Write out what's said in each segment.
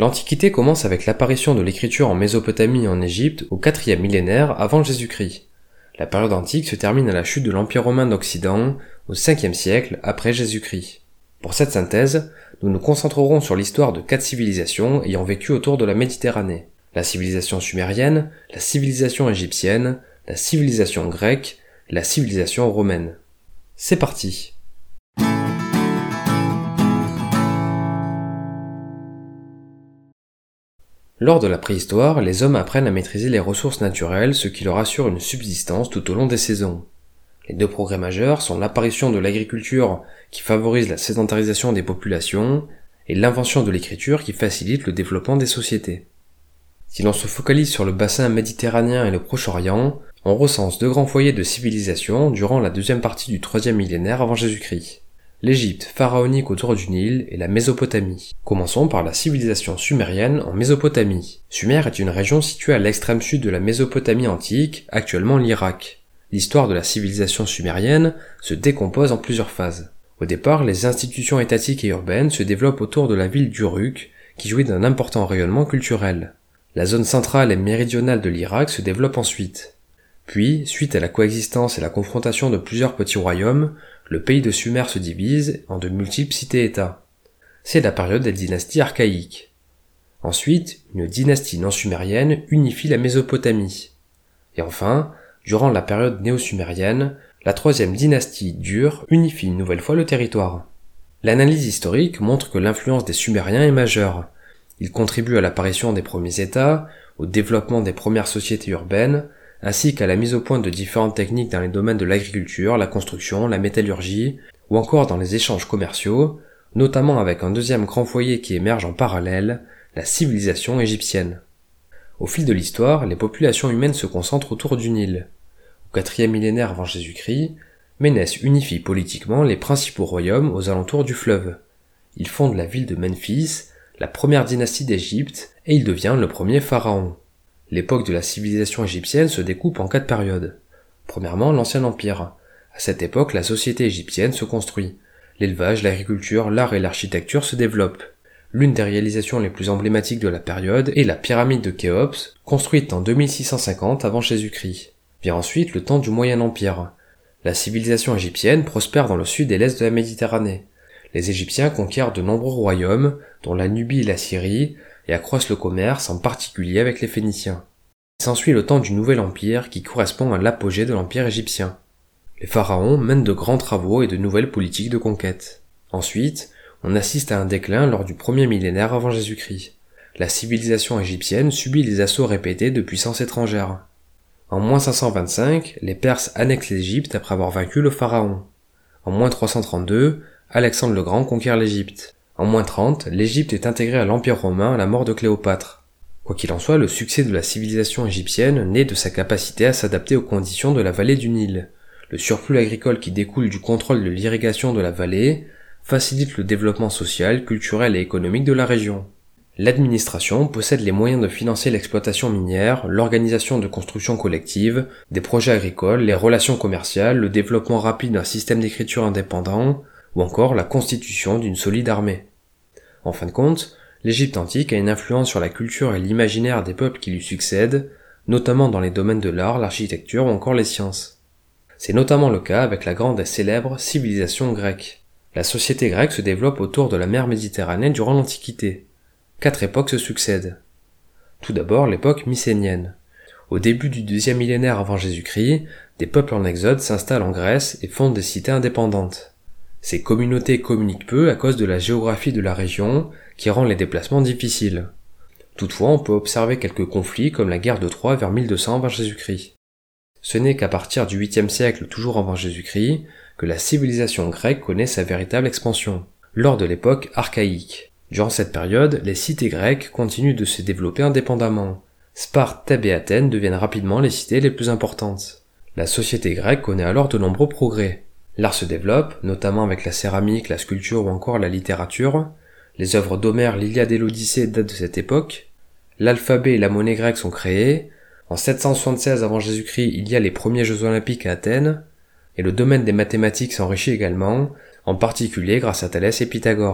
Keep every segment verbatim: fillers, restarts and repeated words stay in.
L'Antiquité commence avec l'apparition de l'écriture en Mésopotamie et en Égypte au quatrième millénaire avant Jésus-Christ. La période antique se termine à la chute de l'Empire romain d'Occident au cinquième siècle après Jésus-Christ. Pour cette synthèse, nous nous concentrerons sur l'histoire de quatre civilisations ayant vécu autour de la Méditerranée. La civilisation sumérienne, la civilisation égyptienne, la civilisation grecque, et la civilisation romaine. C'est parti! Lors de la préhistoire, les hommes apprennent à maîtriser les ressources naturelles, ce qui leur assure une subsistance tout au long des saisons. Les deux progrès majeurs sont l'apparition de l'agriculture qui favorise la sédentarisation des populations et l'invention de l'écriture qui facilite le développement des sociétés. Si l'on se focalise sur le bassin méditerranéen et le Proche-Orient, on recense deux grands foyers de civilisation durant la deuxième partie du troisième millénaire avant Jésus-Christ. L'Égypte pharaonique autour du Nil et la Mésopotamie. Commençons par la civilisation sumérienne en Mésopotamie. Sumer est une région située à l'extrême sud de la Mésopotamie antique, actuellement l'Irak. L'histoire de la civilisation sumérienne se décompose en plusieurs phases. Au départ, les institutions étatiques et urbaines se développent autour de la ville d'Uruk, qui jouit d'un important rayonnement culturel. La zone centrale et méridionale de l'Irak se développe ensuite. Puis, suite à la coexistence et la confrontation de plusieurs petits royaumes, le pays de Sumer se divise en de multiples cités-États. C'est la période des dynasties archaïques. Ensuite, une dynastie non sumérienne unifie la Mésopotamie. Et enfin, durant la période néo-sumérienne, la troisième dynastie Dur unifie une nouvelle fois le territoire. L'analyse historique montre que l'influence des Sumériens est majeure. Ils contribuent à l'apparition des premiers États, au développement des premières sociétés urbaines, ainsi qu'à la mise au point de différentes techniques dans les domaines de l'agriculture, la construction, la métallurgie, ou encore dans les échanges commerciaux, notamment avec un deuxième grand foyer qui émerge en parallèle, la civilisation égyptienne. Au fil de l'histoire, les populations humaines se concentrent autour du Nil. Au quatrième millénaire avant Jésus-Christ, Ménès unifie politiquement les principaux royaumes aux alentours du fleuve. Il fonde la ville de Memphis, la première dynastie d'Égypte, et il devient le premier pharaon. L'époque de la civilisation égyptienne se découpe en quatre périodes. Premièrement, l'Ancien Empire. À cette époque, la société égyptienne se construit. L'élevage, l'agriculture, l'art et l'architecture se développent. L'une des réalisations les plus emblématiques de la période est la pyramide de Khéops, construite en deux mille six cent cinquante avant Jésus-Christ. Vient ensuite le temps du Moyen Empire. La civilisation égyptienne prospère dans le sud et l'est de la Méditerranée. Les Égyptiens conquièrent de nombreux royaumes, dont la Nubie et la Syrie, et accroissent le commerce, en particulier avec les Phéniciens. Il s'ensuit le temps du Nouvel Empire qui correspond à l'apogée de l'Empire égyptien. Les pharaons mènent de grands travaux et de nouvelles politiques de conquête. Ensuite, on assiste à un déclin lors du premier millénaire avant Jésus-Christ. La civilisation égyptienne subit les assauts répétés de puissances étrangères. En moins cinq cent vingt-cinq, les Perses annexent l'Égypte après avoir vaincu le pharaon. En moins trois cent trente-deux, Alexandre le Grand conquiert l'Égypte. En moins trente, l'Égypte est intégrée à l'Empire romain à la mort de Cléopâtre. Quoi qu'il en soit, le succès de la civilisation égyptienne naît de sa capacité à s'adapter aux conditions de la vallée du Nil. Le surplus agricole qui découle du contrôle de l'irrigation de la vallée facilite le développement social, culturel et économique de la région. L'administration possède les moyens de financer l'exploitation minière, l'organisation de constructions collectives, des projets agricoles, les relations commerciales, le développement rapide d'un système d'écriture indépendant, ou encore la constitution d'une solide armée. En fin de compte, l'Égypte antique a une influence sur la culture et l'imaginaire des peuples qui lui succèdent, notamment dans les domaines de l'art, l'architecture ou encore les sciences. C'est notamment le cas avec la grande et célèbre civilisation grecque. La société grecque se développe autour de la mer Méditerranée durant l'Antiquité. Quatre époques se succèdent. Tout d'abord l'époque mycénienne. Au début du deuxième millénaire avant Jésus-Christ, des peuples en exode s'installent en Grèce et fondent des cités indépendantes. Ces communautés communiquent peu à cause de la géographie de la région qui rend les déplacements difficiles. Toutefois, on peut observer quelques conflits comme la guerre de Troie vers mille deux cents avant Jésus-Christ. Ce n'est qu'à partir du huitième siècle, toujours avant Jésus-Christ, que la civilisation grecque connaît sa véritable expansion, lors de l'époque archaïque. Durant cette période, les cités grecques continuent de se développer indépendamment. Sparte, Thèbes et Athènes deviennent rapidement les cités les plus importantes. La société grecque connaît alors de nombreux progrès. L'art se développe, notamment avec la céramique, la sculpture ou encore la littérature. Les œuvres d'Homère, l'Iliade et l'Odyssée datent de cette époque. L'alphabet et la monnaie grecque sont créés. En sept cent soixante-seize avant Jésus-Christ, il y a les premiers Jeux olympiques à Athènes. Et le domaine des mathématiques s'enrichit également, en particulier grâce à Thalès et Pythagore.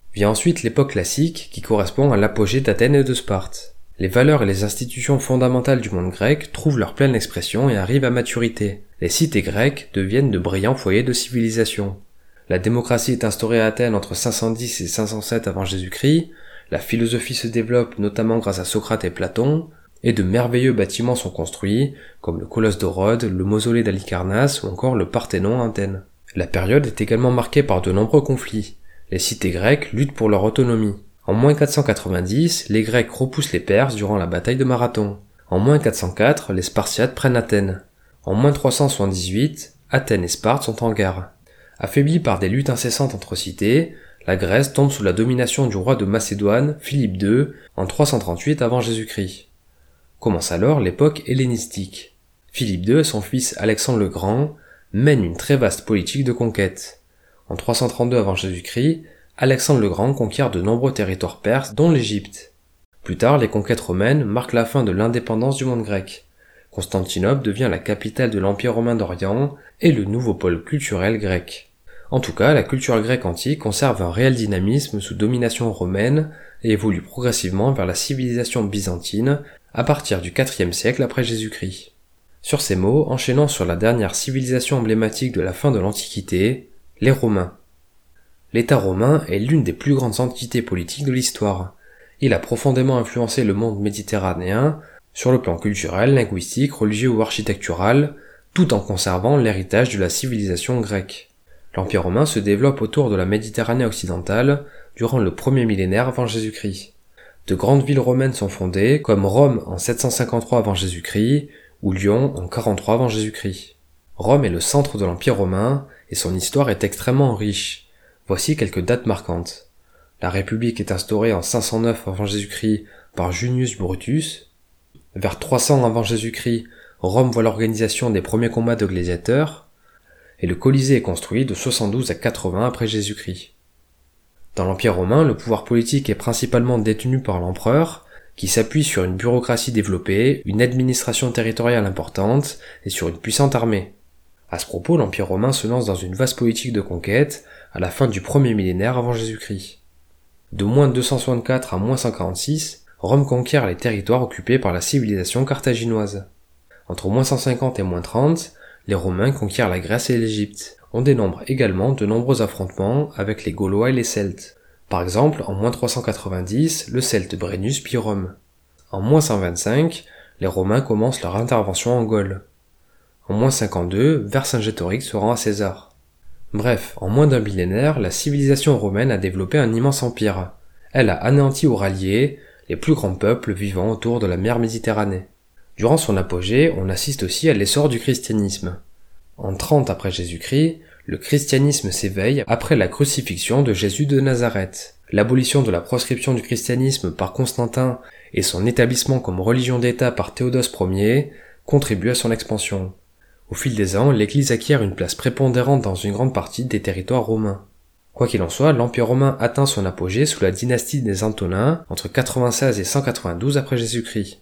Vient ensuite l'époque classique qui correspond à l'apogée d'Athènes et de Sparte. Les valeurs et les institutions fondamentales du monde grec trouvent leur pleine expression et arrivent à maturité. Les cités grecques deviennent de brillants foyers de civilisation. La démocratie est instaurée à Athènes entre cinq cent dix et cinq cent sept avant Jésus-Christ, la philosophie se développe notamment grâce à Socrate et Platon, et de merveilleux bâtiments sont construits, comme le colosse de Rhodes, le mausolée d'Halicarnasse ou encore le Parthénon à Athènes. La période est également marquée par de nombreux conflits. Les cités grecques luttent pour leur autonomie. En moins quatre cent quatre-vingt-dix, les Grecs repoussent les Perses durant la bataille de Marathon. En moins quatre cent quatre, les Spartiates prennent Athènes. En moins trois cent soixante-dix-huit, Athènes et Sparte sont en guerre. Affaiblis par des luttes incessantes entre cités, la Grèce tombe sous la domination du roi de Macédoine, Philippe deux, en trois cent trente-huit avant Jésus-Christ. Commence alors l'époque hellénistique. Philippe deux et son fils Alexandre le Grand mènent une très vaste politique de conquête. En trois cent trente-deux avant Jésus-Christ, Alexandre le Grand conquiert de nombreux territoires perses, dont l'Égypte. Plus tard, les conquêtes romaines marquent la fin de l'indépendance du monde grec. Constantinople devient la capitale de l'Empire romain d'Orient et le nouveau pôle culturel grec. En tout cas, la culture grecque antique conserve un réel dynamisme sous domination romaine et évolue progressivement vers la civilisation byzantine à partir du quatrième siècle après Jésus-Christ. Sur ces mots, enchaînons sur la dernière civilisation emblématique de la fin de l'Antiquité, les Romains. L'État romain est l'une des plus grandes entités politiques de l'histoire. Il a profondément influencé le monde méditerranéen sur le plan culturel, linguistique, religieux ou architectural, tout en conservant l'héritage de la civilisation grecque. L'Empire romain se développe autour de la Méditerranée occidentale durant le premier millénaire avant Jésus-Christ. De grandes villes romaines sont fondées, comme Rome en sept cent cinquante-trois avant Jésus-Christ ou Lyon en quarante-trois avant Jésus-Christ. Rome est le centre de l'Empire romain et son histoire est extrêmement riche. Voici quelques dates marquantes. La République est instaurée en cinq cent neuf avant Jésus-Christ par Junius Brutus. Vers trois cents avant Jésus-Christ, Rome voit l'organisation des premiers combats de gladiateurs. Et le Colisée est construit de soixante-douze à quatre-vingts après Jésus-Christ. Dans l'Empire romain, le pouvoir politique est principalement détenu par l'empereur, qui s'appuie sur une bureaucratie développée, une administration territoriale importante et sur une puissante armée. À ce propos, l'Empire romain se lance dans une vaste politique de conquête à la fin du premier millénaire avant Jésus-Christ. De moins deux cent soixante-quatre à moins cent quarante-six, Rome conquiert les territoires occupés par la civilisation carthaginoise. Entre moins cent cinquante et moins trente, les Romains conquièrent la Grèce et l'Égypte. On dénombre également de nombreux affrontements avec les Gaulois et les Celtes. Par exemple, en moins trois cent quatre-vingt-dix, le Celte Brennus pille Rome. En moins cent vingt-cinq, les Romains commencent leur intervention en Gaule. En moins cinquante-deux, Vercingétorix se rend à César. Bref, en moins d'un millénaire, la civilisation romaine a développé un immense empire. Elle a anéanti ou rallié les plus grands peuples vivant autour de la mer Méditerranée. Durant son apogée, on assiste aussi à l'essor du christianisme. En trente après Jésus-Christ, le christianisme s'éveille après la crucifixion de Jésus de Nazareth. L'abolition de la proscription du christianisme par Constantin et son établissement comme religion d'État par Théodose Ier contribuent à son expansion. Au fil des ans, l'Église acquiert une place prépondérante dans une grande partie des territoires romains. Quoi qu'il en soit, l'Empire romain atteint son apogée sous la dynastie des Antonins entre quatre-vingt-seize et cent quatre-vingt-douze après Jésus-Christ.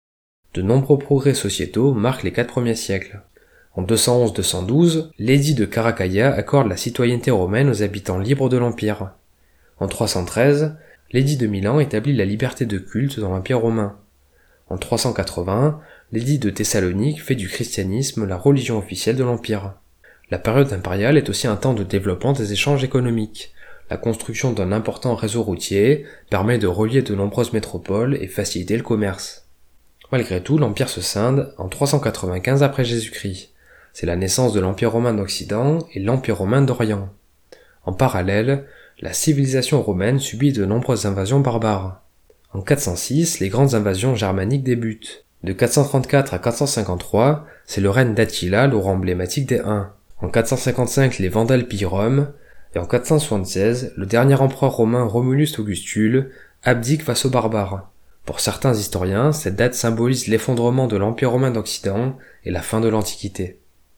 De nombreux progrès sociétaux marquent les quatre premiers siècles. En deux cent onze deux cent douze, l'édit de Caracalla accorde la citoyenneté romaine aux habitants libres de l'Empire. En trois cent treize, l'édit de Milan établit la liberté de culte dans l'Empire romain. En trois cent quatre-vingts, l'édit de Thessalonique fait du christianisme la religion officielle de l'Empire. La période impériale est aussi un temps de développement des échanges économiques. La construction d'un important réseau routier permet de relier de nombreuses métropoles et faciliter le commerce. Malgré tout, l'Empire se scinde en trois cent quatre-vingt-quinze après Jésus-Christ. C'est la naissance de l'Empire romain d'Occident et l'Empire romain d'Orient. En parallèle, la civilisation romaine subit de nombreuses invasions barbares. En quatre cent six, les grandes invasions germaniques débutent. De quatre cent trente-quatre à quatre cent cinquante-trois, c'est le règne d'Attila, le roi emblématique des Huns. En quatre cent cinquante-cinq, les Vandales pillent Rome, et en quatre cent soixante-seize, le dernier empereur romain Romulus Augustule abdique face aux barbares. Pour certains historiens, cette date symbolise l'effondrement de l'Empire romain d'Occident et la fin de l'Antiquité.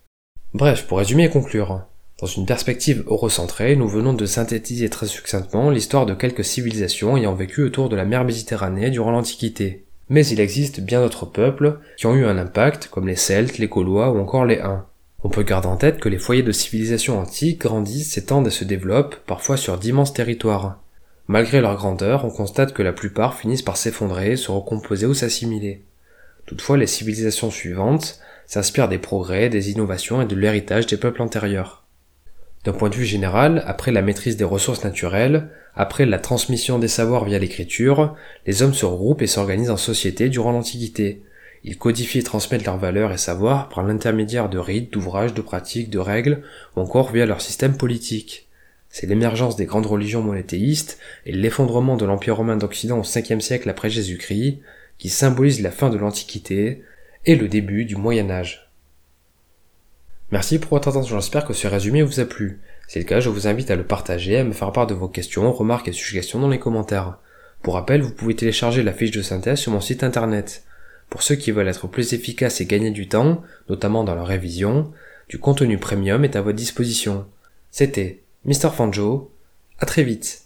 Bref, pour résumer et conclure, dans une perspective eurocentrée, nous venons de synthétiser très succinctement l'histoire de quelques civilisations ayant vécu autour de la mer Méditerranée durant l'Antiquité. Mais il existe bien d'autres peuples qui ont eu un impact, comme les Celtes, les Gaulois ou encore les Huns. On peut garder en tête que les foyers de civilisation antiques grandissent, s'étendent et se développent, parfois sur d'immenses territoires. Malgré leur grandeur, on constate que la plupart finissent par s'effondrer, se recomposer ou s'assimiler. Toutefois, les civilisations suivantes s'inspirent des progrès, des innovations et de l'héritage des peuples antérieurs. D'un point de vue général, après la maîtrise des ressources naturelles, après la transmission des savoirs via l'écriture, les hommes se regroupent et s'organisent en société durant l'Antiquité. Ils codifient et transmettent leurs valeurs et savoirs par l'intermédiaire de rites, d'ouvrages, de pratiques, de règles, ou encore via leur système politique. C'est l'émergence des grandes religions monothéistes et l'effondrement de l'Empire romain d'Occident au cinquième siècle après Jésus-Christ qui symbolisent la fin de l'Antiquité et le début du Moyen-Âge. Merci pour votre attention, j'espère que ce résumé vous a plu. Si c'est le cas, je vous invite à le partager, à me faire part de vos questions, remarques et suggestions dans les commentaires. Pour rappel, vous pouvez télécharger la fiche de synthèse sur mon site internet. Pour ceux qui veulent être plus efficaces et gagner du temps, notamment dans leur révision, du contenu premium est à votre disposition. C'était Mister Fanjo, à très vite.